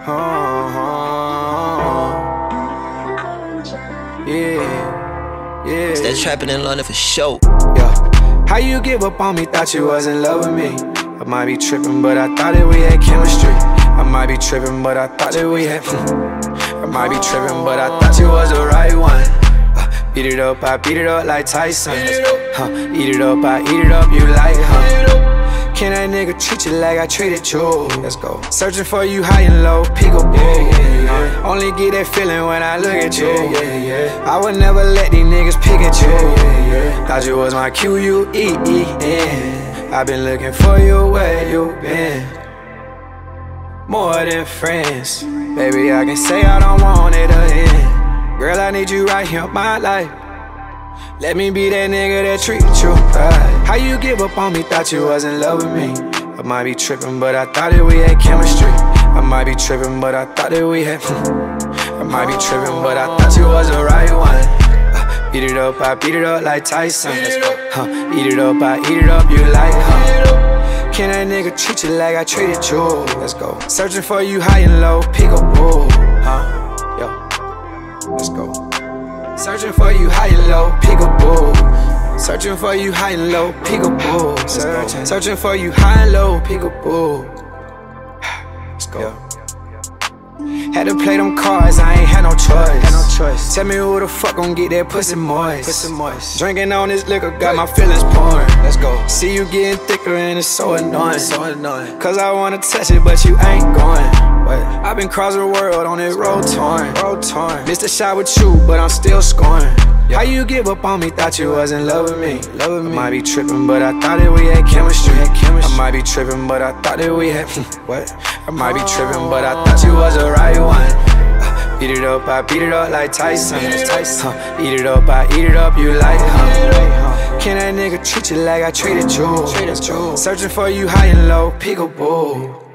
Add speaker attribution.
Speaker 1: Yeah.
Speaker 2: Instead of trapping in London for show.
Speaker 1: Yeah. How you give up on me? Thought you was in love with me. I might be tripping, but I thought that we had chemistry. I might be tripping, but I thought that we had. I might be tripping, but I thought you was the right one. Beat it up, I beat it up like Tyson. Eat it up, I eat it up, you like, Can that nigga treat you like I treated you? Let's go. Searching for you high and low, peekaboo. Only get that feeling when I look at you. I would never let these niggas pick at you. Thought you was my Q-U-E-E-N. I've been looking for you, where you been? More than friends. Baby, I can say I don't want it to end. Girl, I need you right here in my life. Let me be that nigga that treat you right. How you give up on me? Thought you was in love with me. I might be tripping, but I thought that we had chemistry. I might be tripping, but I thought that we had. I might be tripping, but I thought you was the right one. Beat it up, I beat it up like Tyson. Eat it up, I eat it up, you like, Can that nigga treat you like I treated you? Let's go. Searching for you high and low, peekaboo. Yo. Let's go. Searching for you high and low, peekaboo. Searching for you high and low, peekaboo. Searching for you high and low, peekaboo. Let's go. Had to play them cards, I ain't had no choice. Tell me who the fuck gon' get that pussy moist. Drinking on this liquor got my feelings pouring. Let's go. See you getting thicker and it's so annoying. Cause I wanna touch it but you ain't going. I've been crossing the world on this road torn. Missed a shot with you, but I'm still scoring. How you give up on me? Thought you was in love with me. I might be tripping, but I thought that we had chemistry. I might be tripping, but I thought that we had. I might be tripping, but I thought you was the right one. Beat it up, I beat it up like Tyson. Eat it up, I eat it up, you like, Can that nigga treat you like I treated you? Searching for you high and low, peekaboo.